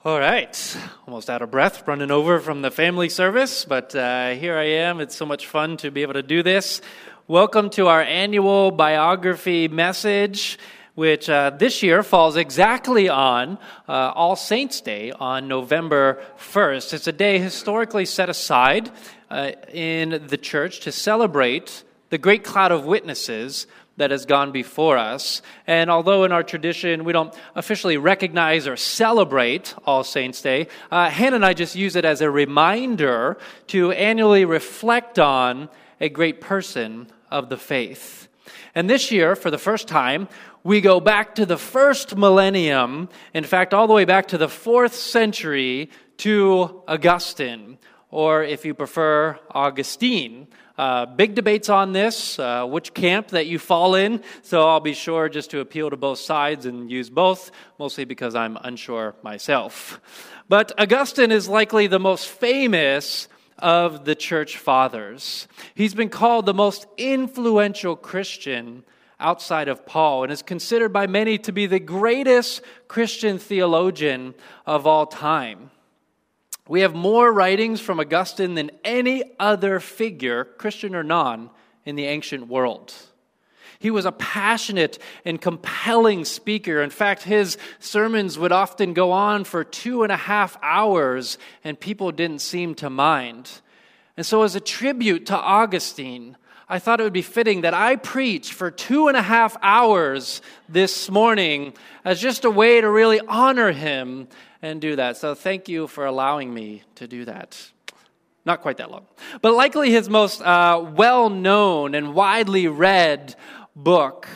All right, almost out of breath, running over from the family service, but here I am. It's so much fun to be able to do this. Welcome to our annual biography message, which this year falls exactly on All Saints' Day on November 1st. It's a day historically set aside in the church to celebrate the great cloud of witnesses that has gone before us. And although in our tradition we don't officially recognize or celebrate All Saints' Day, Hannah and I just use it as a reminder to annually reflect on a great person of the faith. And this year, for the first time, we go back to the first millennium, in fact, all the way back to the 4th century to Augustine, or if you prefer, Augustine. Big debates on this, which camp that you fall in, so I'll be sure just to appeal to both sides and use both, mostly because I'm unsure myself. But Augustine is likely the most famous of the church fathers. He's been called the most influential Christian outside of Paul and is considered by many to be the greatest Christian theologian of all time. We have more writings from Augustine than any other figure, Christian or non, in the ancient world. He was a passionate and compelling speaker. In fact, his sermons would often go on for 2.5 hours, and people didn't seem to mind. And so as a tribute to Augustine, I thought it would be fitting that I preach for 2.5 hours this morning as just a way to really honor him and do that. So thank you for allowing me to do that. Not quite that long. But likely his most well-known and widely read book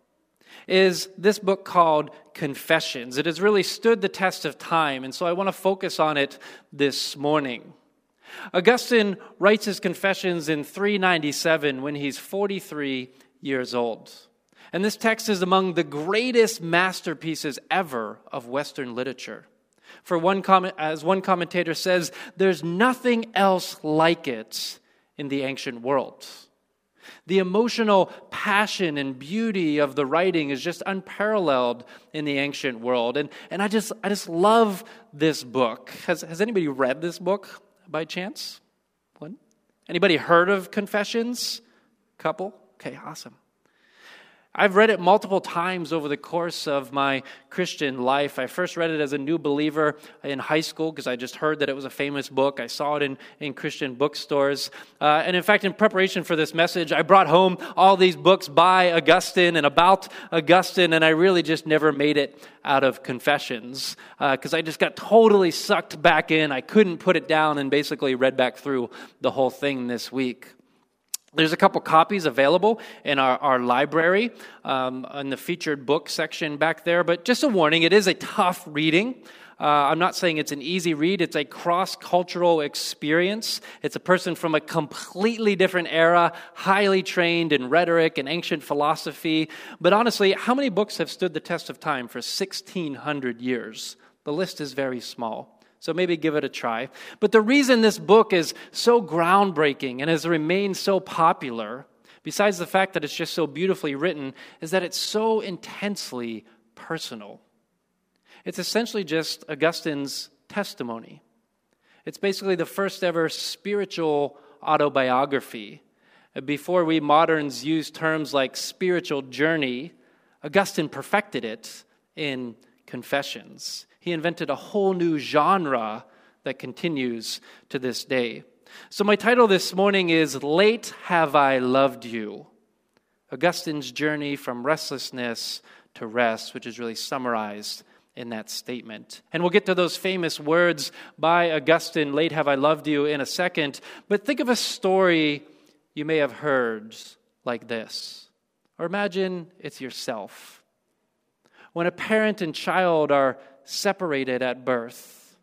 is this book called Confessions. It has really stood the test of time, and so I want to focus on it this morning. Augustine writes his Confessions in 397 when he's 43 years old. And this text is among the greatest masterpieces ever of Western literature. For as one commentator says, there's nothing else like it in the ancient world. The emotional passion and beauty of the writing is just unparalleled in the ancient world. And I just love this book. Has anybody read this book by chance? One? Anybody heard of Confessions? Couple? Okay, awesome. I've read it multiple times over the course of my Christian life. I first read it as a new believer in high school because I just heard that it was a famous book. I saw it in Christian bookstores. And in fact, in preparation for this message, I brought home all these books by Augustine and about Augustine, and I really just never made it out of Confessions because I just got totally sucked back in. I couldn't put it down and basically read back through the whole thing this week. There's a couple copies available in our library in the featured book section back there. But just a warning, it is a tough reading. I'm not saying it's an easy read. It's a cross-cultural experience. It's a person from a completely different era, highly trained in rhetoric and ancient philosophy. But honestly, how many books have stood the test of time for 1,600 years? The list is very small. So maybe give it a try. But the reason this book is so groundbreaking and has remained so popular, besides the fact that it's just so beautifully written, is that it's so intensely personal. It's essentially just Augustine's testimony. It's basically the first ever spiritual autobiography. Before we moderns use terms like spiritual journey, Augustine perfected it in Confessions. He invented a whole new genre that continues to this day. So my title this morning is Late Have I Loved You, Augustine's journey from restlessness to rest, which is really summarized in that statement. And we'll get to those famous words by Augustine, late have I loved you, in a second. But think of a story you may have heard like this. Or imagine it's yourself. When a parent and child are separated at birth,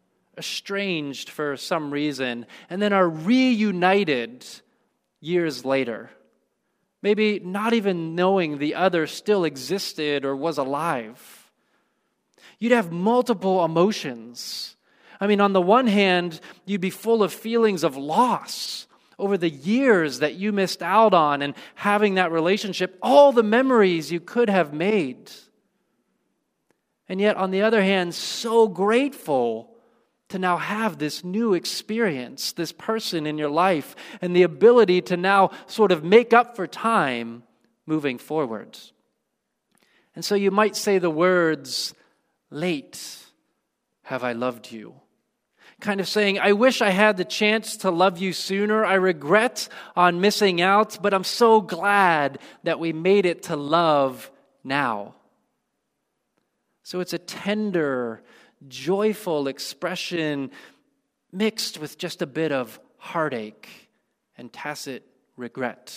estranged for some reason, and then are reunited years later, maybe not even knowing the other still existed or was alive. You'd have multiple emotions. I mean, on the one hand, you'd be full of feelings of loss over the years that you missed out on and having that relationship, all the memories you could have made. And yet, on the other hand, so grateful to now have this new experience, this person in your life, and the ability to now sort of make up for time moving forward. And so you might say the words, "Late have I loved you." Kind of saying, I wish I had the chance to love you sooner. I regret on missing out, but I'm so glad that we made it to love now. So it's a tender, joyful expression mixed with just a bit of heartache and tacit regret.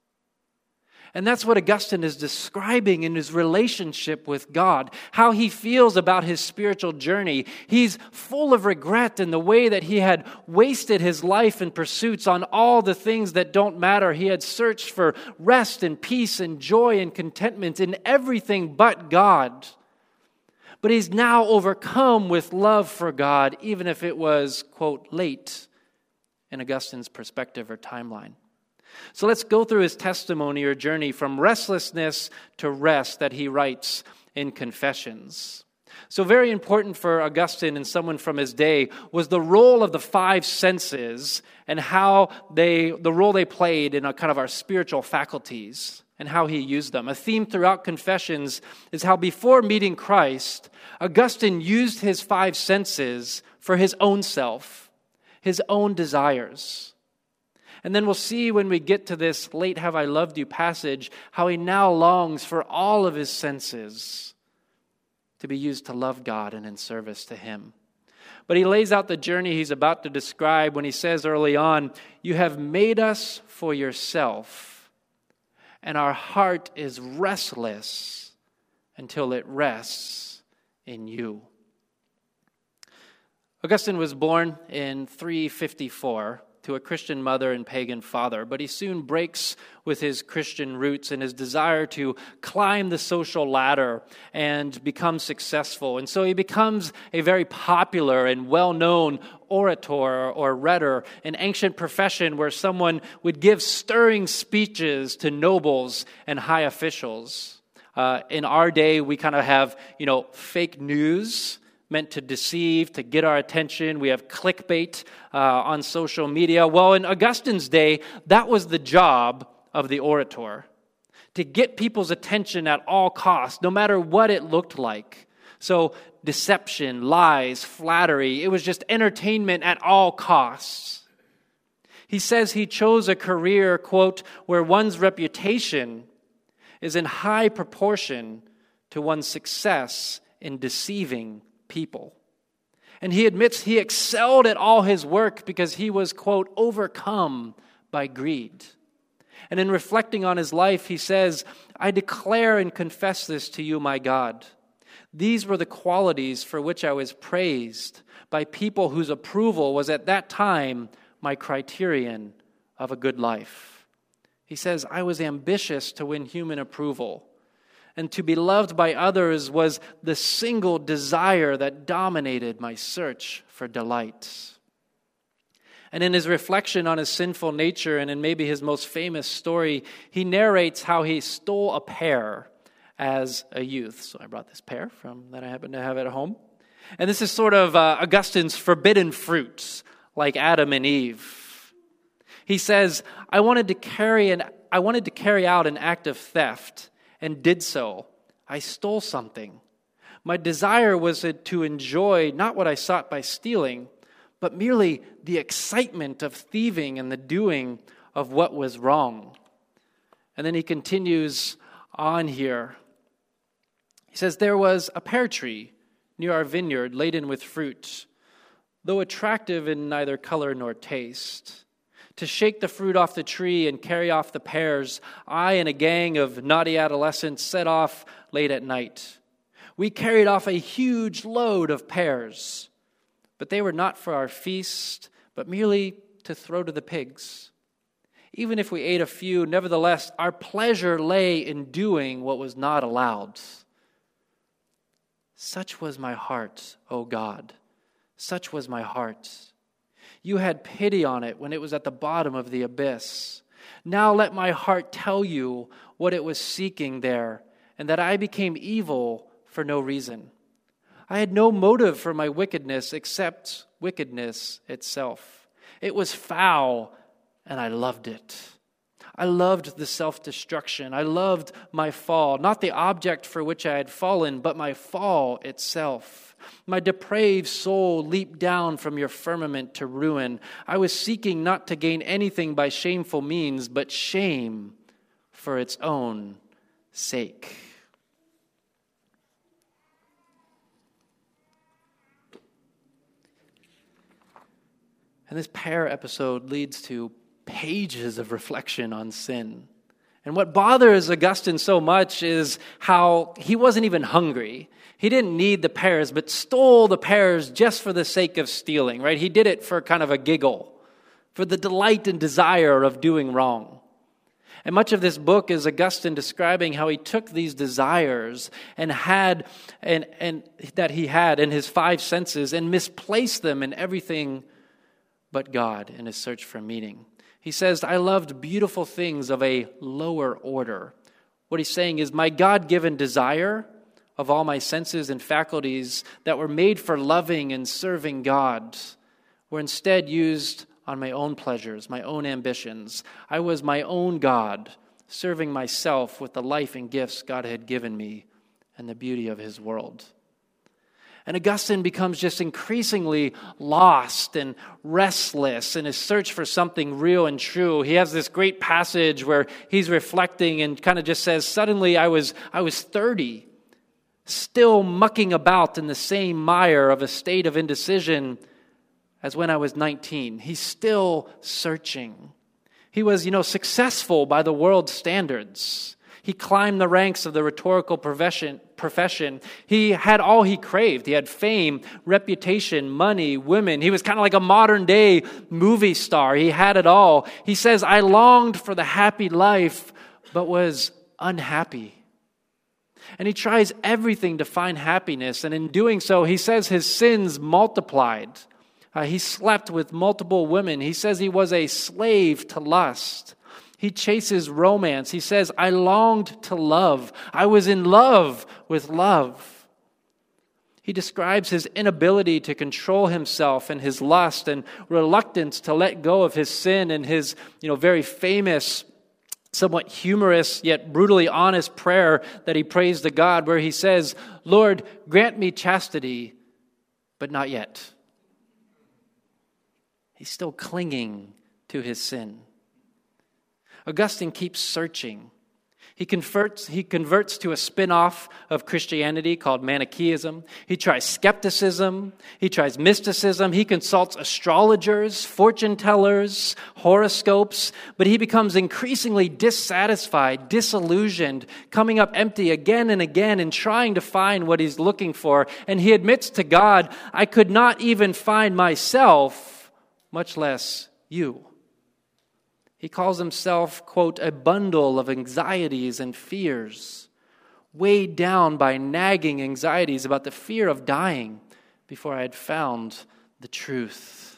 And that's what Augustine is describing in his relationship with God, how he feels about his spiritual journey. He's full of regret in the way that he had wasted his life in pursuits on all the things that don't matter. He had searched for rest and peace and joy and contentment in everything but God. But he's now overcome with love for God, even if it was, quote, late in Augustine's perspective or timeline. So let's go through his testimony or journey from restlessness to rest that he writes in Confessions. So very important for Augustine and someone from his day was the role of the five senses and how the role they played in a kind of our spiritual faculties and how he used them. A theme throughout Confessions is how before meeting Christ, Augustine used his five senses for his own self, his own desires. And then we'll see when we get to this "Late have I loved you" passage, how he now longs for all of his senses to be used to love God and in service to him. But he lays out the journey he's about to describe when he says early on, "You have made us for yourself, and our heart is restless until it rests in you." Augustine was born in 354. To a Christian mother and pagan father, but he soon breaks with his Christian roots and his desire to climb the social ladder and become successful. And so he becomes a very popular and well-known orator or rhetor, an ancient profession where someone would give stirring speeches to nobles and high officials. In our day, we kind of have, fake news meant to deceive, to get our attention. We have clickbait on social media. Well, in Augustine's day, that was the job of the orator, to get people's attention at all costs, no matter what it looked like. So deception, lies, flattery, it was just entertainment at all costs. He says he chose a career, quote, where one's reputation is in high proportion to one's success in deceiving people. And he admits he excelled at all his work because he was, quote, overcome by greed. And in reflecting on his life, he says, "I declare and confess this to you, my God. These were the qualities for which I was praised by people whose approval was at that time my criterion of a good life." He says, "I was ambitious to win human approval, and to be loved by others was the single desire that dominated my search for delight." And in his reflection on his sinful nature, and in maybe his most famous story, he narrates how he stole a pear as a youth. So I brought this pear that I happen to have at home. And this is sort of Augustine's forbidden fruits, like Adam and Eve. He says, I wanted to carry out an act of theft, and did so. I stole something. My desire was to enjoy not what I sought by stealing, but merely the excitement of thieving and the doing of what was wrong. And then he continues on here. He says, "There was a pear tree near our vineyard laden with fruit, though attractive in neither color nor taste. To shake the fruit off the tree and carry off the pears, I and a gang of naughty adolescents set off late at night. We carried off a huge load of pears, but they were not for our feast, but merely to throw to the pigs. Even if we ate a few, nevertheless, our pleasure lay in doing what was not allowed. Such was my heart, O God, such was my heart. You had pity on it when it was at the bottom of the abyss. Now let my heart tell you what it was seeking there, and that I became evil for no reason. I had no motive for my wickedness except wickedness itself. It was foul, and I loved it. I loved the self-destruction. I loved my fall, not the object for which I had fallen, but my fall itself. My depraved soul leaped down from your firmament to ruin. I was seeking not to gain anything by shameful means, but shame for its own sake. And this prayer episode leads to pages of reflection on sin. And what bothers Augustine so much is how he wasn't even hungry. He didn't need the pears, but stole the pears just for the sake of stealing, right? He did it for kind of a giggle, for the delight and desire of doing wrong. And much of this book is Augustine describing how he took these desires and that he had in his five senses and misplaced them in everything but God in his search for meaning. He says, I loved beautiful things of a lower order. What he's saying is my God-given desire of all my senses and faculties that were made for loving and serving God were instead used on my own pleasures, my own ambitions. I was my own God, serving myself with the life and gifts God had given me and the beauty of his world. And Augustine becomes just increasingly lost and restless in his search for something real and true. He has this great passage where he's reflecting and kind of just says, suddenly I was 30, still mucking about in the same mire of a state of indecision as when I was 19. He's still searching. He was, successful by the world's standards. He climbed the ranks of the rhetorical profession. He had all he craved. He had fame, reputation, money, women. He was kind of like a modern day movie star. He had it all. He says, I longed for the happy life, but was unhappy. And he tries everything to find happiness. And in doing so, he says his sins multiplied. He slept with multiple women. He says he was a slave to lust. He chases romance. He says, I longed to love. I was in love with love. He describes his inability to control himself and his lust and reluctance to let go of his sin and his, very famous, somewhat humorous yet brutally honest prayer that he prays to God where he says, Lord, grant me chastity, but not yet. He's still clinging to his sin. Augustine keeps searching. He converts to a spin-off of Christianity called Manichaeism. He tries skepticism. He tries mysticism. He consults astrologers, fortune tellers, horoscopes, but he becomes increasingly dissatisfied, disillusioned, coming up empty again and again and trying to find what he's looking for. And he admits to God, I could not even find myself, much less you. He calls himself, quote, a bundle of anxieties and fears, weighed down by nagging anxieties about the fear of dying before I had found the truth.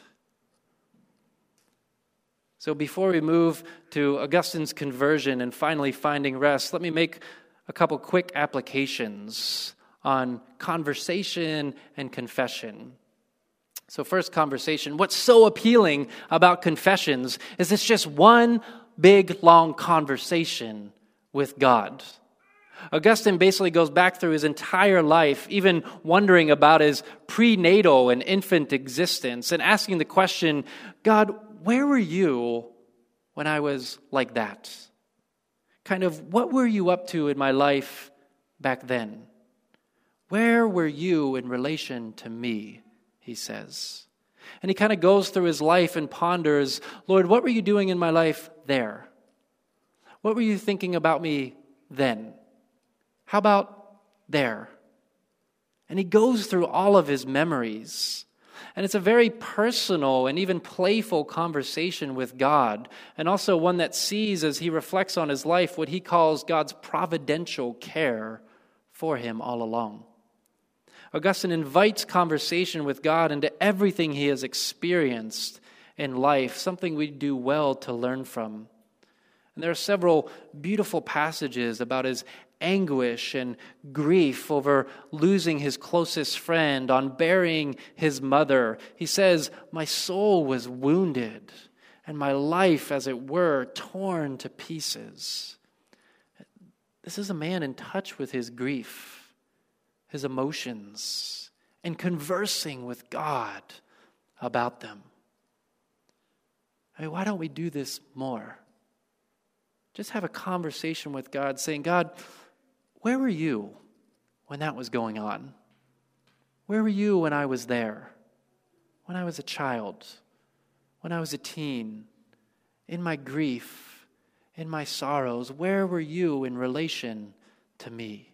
So before we move to Augustine's conversion and finally finding rest, let me make a couple quick applications on conversation and confession. So first conversation, what's so appealing about confessions is it's just one big, long conversation with God. Augustine basically goes back through his entire life, even wondering about his prenatal and infant existence and asking the question, God, where were you when I was like that? Kind of, what were you up to in my life back then? Where were you in relation to me? He says. And he kind of goes through his life and ponders, Lord, what were you doing in my life there? What were you thinking about me then? How about there? And he goes through all of his memories. And it's a very personal and even playful conversation with God, and also one that sees as he reflects on his life what he calls God's providential care for him all along. Augustine invites conversation with God into everything he has experienced in life, something we do well to learn from. And there are several beautiful passages about his anguish and grief over losing his closest friend, on burying his mother. He says, "My soul was wounded, and my life, as it were, torn to pieces." This is a man in touch with his grief, his emotions, and conversing with God about them. I mean, why don't we do this more? Just have a conversation with God saying, "God, where were you when that was going on? Where were you when I was there? When I was a child? When I was a teen? In my grief, in my sorrows, where were you in relation to me?"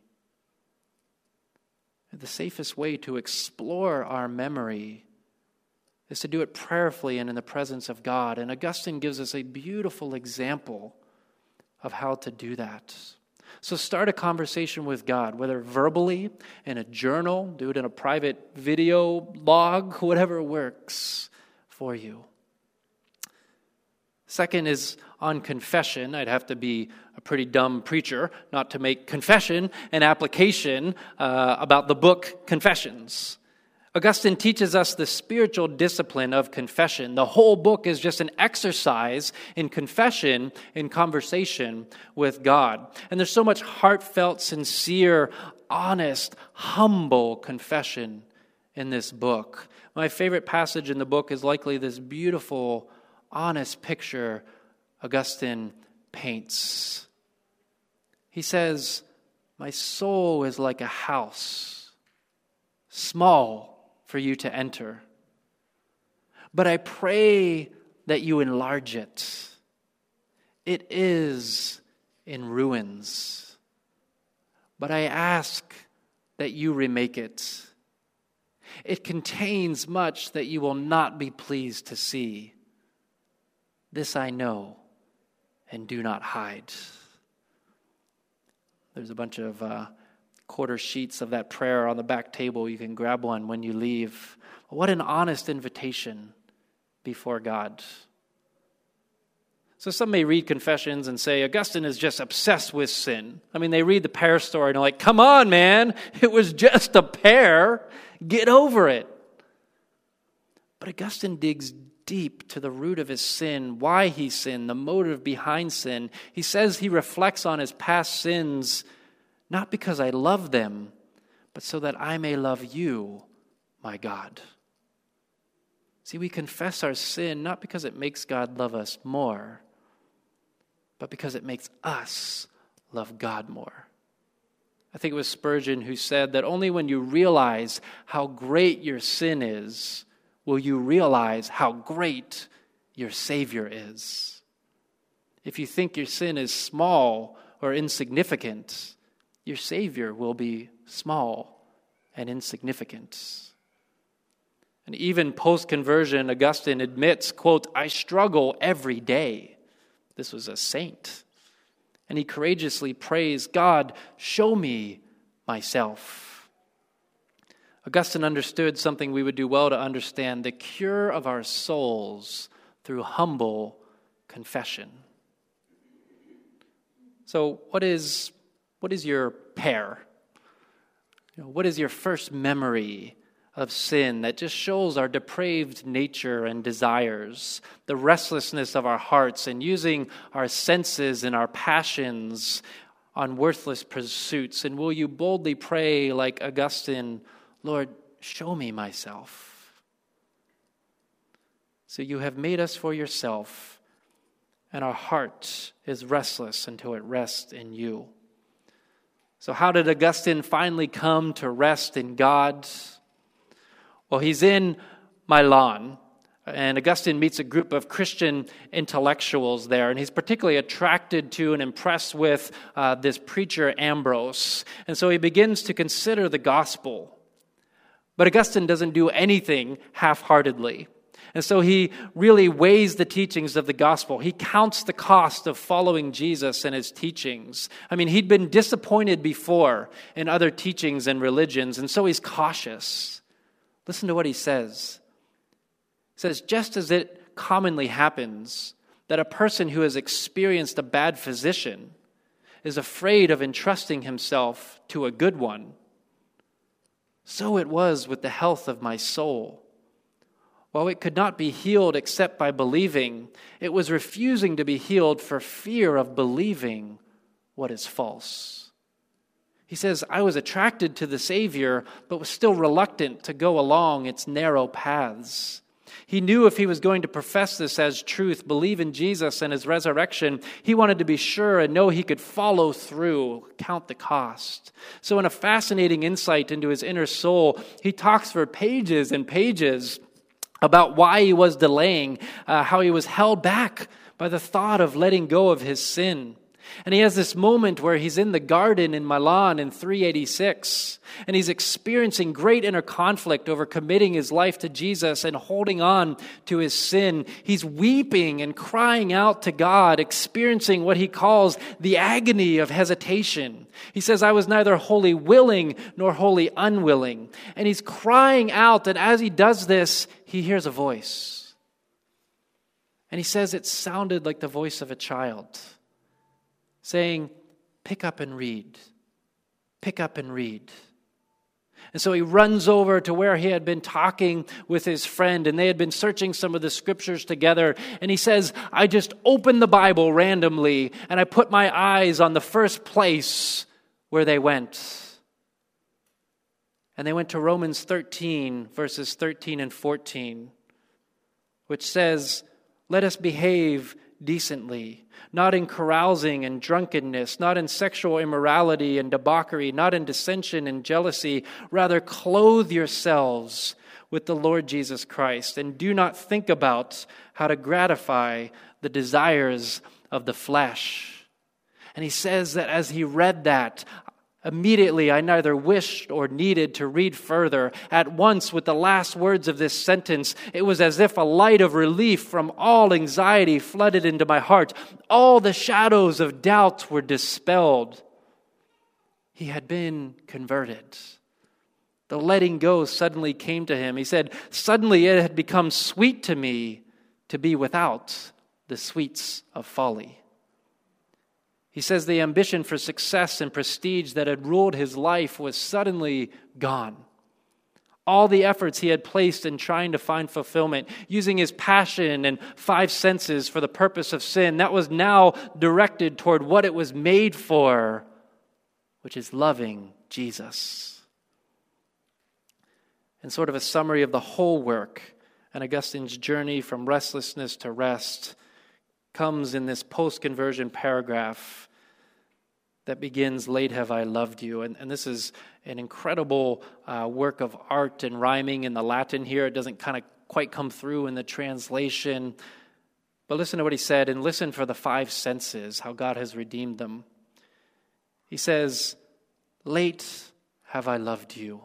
The safest way to explore our memory is to do it prayerfully and in the presence of God. And Augustine gives us a beautiful example of how to do that. So start a conversation with God, whether verbally, in a journal, do it in a private video log, whatever works for you. Second is on confession. I'd have to be a pretty dumb preacher not to make confession an application about the book Confessions. Augustine teaches us the spiritual discipline of confession. The whole book is just an exercise in confession, in conversation with God. And there's so much heartfelt, sincere, honest, humble confession in this book. My favorite passage in the book is likely this beautiful, honest picture Augustine paints. He says, "My soul is like a house, small for you to enter. But I pray that you enlarge it. It is in ruins. But I ask that you remake it. It contains much that you will not be pleased to see. This I know and do not hide." There's a bunch of quarter sheets of that prayer on the back table. You can grab one when you leave. What an honest invitation before God. So some may read Confessions and say, Augustine is just obsessed with sin. I mean, they read the pear story and they're like, "Come on, man, it was just a pear. Get over it." But Augustine digs deep to the root of his sin, why he sinned, the motive behind sin. He says he reflects on his past sins, not because I love them, but so that I may love you, my God. See, we confess our sin not because it makes God love us more, but because it makes us love God more. I think it was Spurgeon who said that only when you realize how great your sin is, will you realize how great your Savior is. If you think your sin is small or insignificant, your Savior will be small and insignificant. And even post-conversion, Augustine admits, quote, "I struggle every day." This was a saint. And he courageously prays, "God, show me myself." Augustine understood something we would do well to understand: the cure of our souls through humble confession. So what is your pear? What is your first memory of sin that just shows our depraved nature and desires, the restlessness of our hearts, and using our senses and our passions on worthless pursuits? And will you boldly pray like Augustine, "Lord, show me myself"? So you have made us for yourself, and our heart is restless until it rests in you. So how did Augustine finally come to rest in God? Well, he's in Milan, and Augustine meets a group of Christian intellectuals there, and he's particularly attracted to and impressed with this preacher Ambrose. And so he begins to consider the gospel. But Augustine doesn't do anything half-heartedly. And so he really weighs the teachings of the gospel. He counts the cost of following Jesus and his teachings. I mean, he'd been disappointed before in other teachings and religions, and so he's cautious. Listen to what he says. He says, "Just as it commonly happens that a person who has experienced a bad physician is afraid of entrusting himself to a good one. So it was with the health of my soul. While it could not be healed except by believing, it was refusing to be healed for fear of believing what is false. He says, I was attracted to the Savior, but was still reluctant to go along its narrow paths. He knew if he was going to profess this as truth, believe in Jesus and his resurrection, he wanted to be sure and know he could follow through, count the cost. So in a fascinating insight into his inner soul, he talks for pages and pages about why he was delaying, how he was held back by the thought of letting go of his sin. And he has this moment where he's in the garden in Milan in 386, and he's experiencing great inner conflict over committing his life to Jesus and holding on to his sin. He's weeping and crying out to God, experiencing what he calls the agony of hesitation. He says, I was neither wholly willing nor wholly unwilling. And he's crying out, and as he does this, he hears a voice. And he says it sounded like the voice of a child, saying, pick up and read. Pick up and read. And so he runs over to where he had been talking with his friend, and they had been searching some of the scriptures together. And he says, I just opened the Bible randomly, and I put my eyes on the first place where they went. And they went to Romans 13, verses 13 and 14, which says, let us behave decently, not in carousing and drunkenness, not in sexual immorality and debauchery, not in dissension and jealousy. Rather, clothe yourselves with the Lord Jesus Christ, and do not think about how to gratify the desires of the flesh. And he says that as he read that, immediately I neither wished or needed to read further. At once, with the last words of this sentence, it was as if a light of relief from all anxiety flooded into my heart. All the shadows of doubt were dispelled. He had been converted. The letting go suddenly came to him. He said, suddenly it had become sweet to me to be without the sweets of folly. He says the ambition for success and prestige that had ruled his life was suddenly gone. All the efforts he had placed in trying to find fulfillment, using his passion and five senses for the purpose of sin, that was now directed toward what it was made for, which is loving Jesus. And sort of a summary of the whole work, and Augustine's journey from restlessness to rest, comes in this post-conversion paragraph that begins, late have I loved you. And this is an incredible work of art and rhyming in the Latin here. It doesn't kind of quite come through in the translation. But listen to what he said, and listen for the five senses, how God has redeemed them. He says, late have I loved you.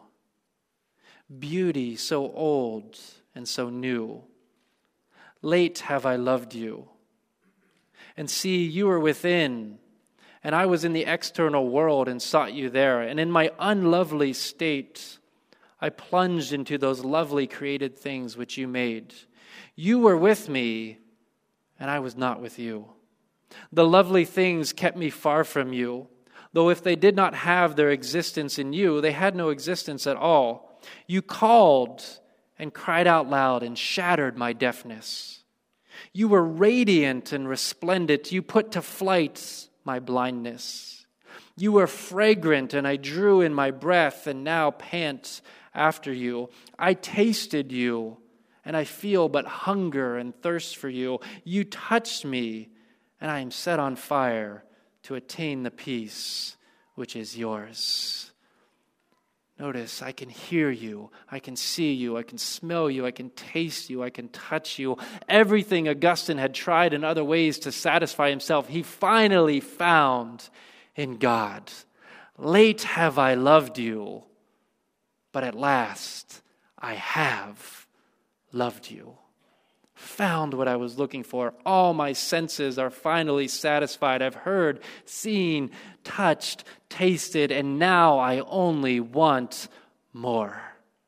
Beauty so old and so new. Late have I loved you. And see, you were within, and I was in the external world and sought you there. And in my unlovely state, I plunged into those lovely created things which you made. You were with me, and I was not with you. The lovely things kept me far from you, though if they did not have their existence in you, they had no existence at all. You called and cried out loud and shattered my deafness. You were radiant and resplendent. You put to flight my blindness. You were fragrant, and I drew in my breath and now pant after you. I tasted you, and I feel but hunger and thirst for you. You touched me, and I am set on fire to attain the peace which is yours. Notice, I can hear you, I can see you, I can smell you, I can taste you, I can touch you. Everything Augustine had tried in other ways to satisfy himself, he finally found in God. Late have I loved you, but at last I have loved you. Found what I was looking for. All my senses are finally satisfied. I've heard, seen, touched, tasted, and now I only want more.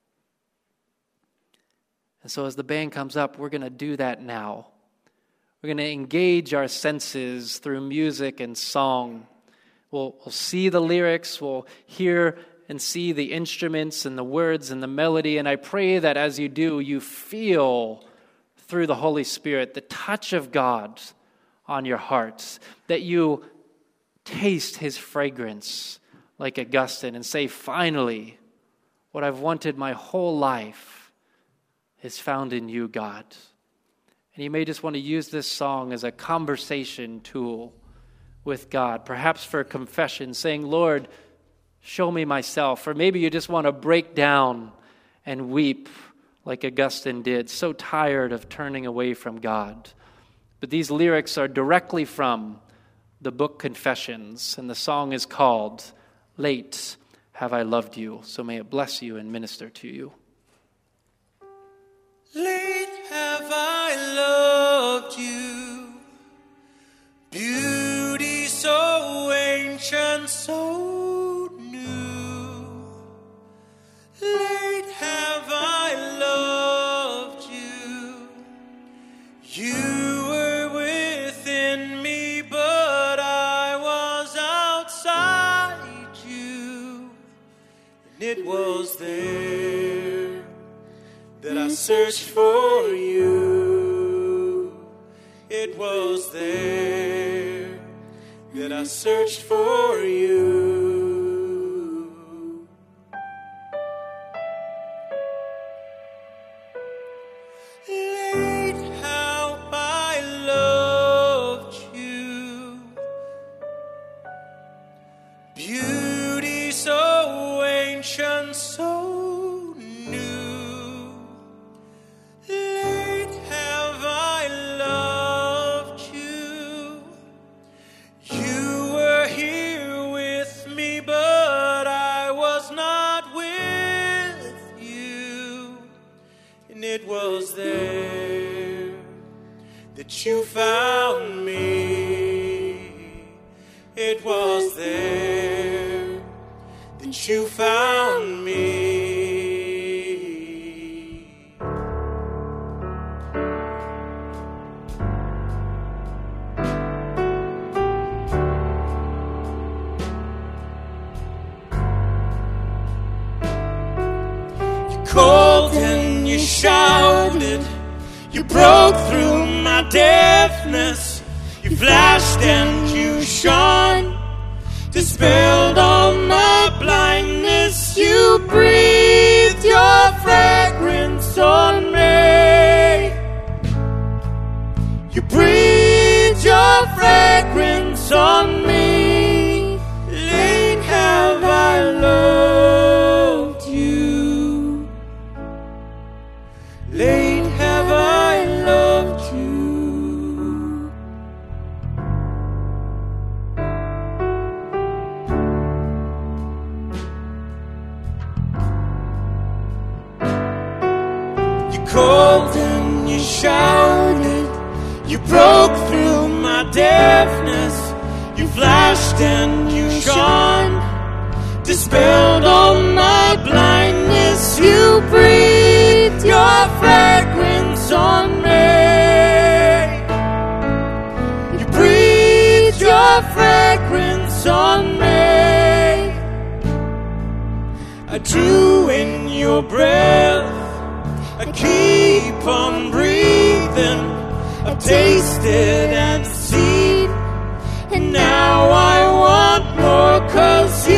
And so as the band comes up, we're going to do that now. We're going to engage our senses through music and song. We'll see the lyrics, we'll hear and see the instruments and the words and the melody. And I pray that as you do, you feel through the Holy Spirit the touch of God on your hearts, that you taste his fragrance like Augustine and say, finally, what I've wanted my whole life is found in you, God. And you may just want to use this song as a conversation tool with God, perhaps for confession, saying, Lord, show me myself. Or maybe you just want to break down and weep like Augustine did, so tired of turning away from God. But these lyrics are directly from the book Confessions, and the song is called Late Have I Loved You. So may it bless you and minister to you. Late have I loved you, beauty so ancient, so new. Late have I loved you, you were within me, but I was outside you, and it was there that I searched for you. It was there that I searched for you. Late how I loved you, beauty so ancient, so there that you found me. It was there that you found me. You called and you shouted, you broke through my deafness. You flashed and you shone, dispelled all my blindness. You breathed your fragrance on me. You breathed your fragrance on me. Late have I loved you. Late have I loved you. You called and you shouted, you broke through my deafness. You flashed and you shone, dispelled all my blindness. You breathed your fragrance on me. You breathed your fragrance on me. I drew in your breath, I keep on breathing. I've tasted and seen, and now I want more, 'cause you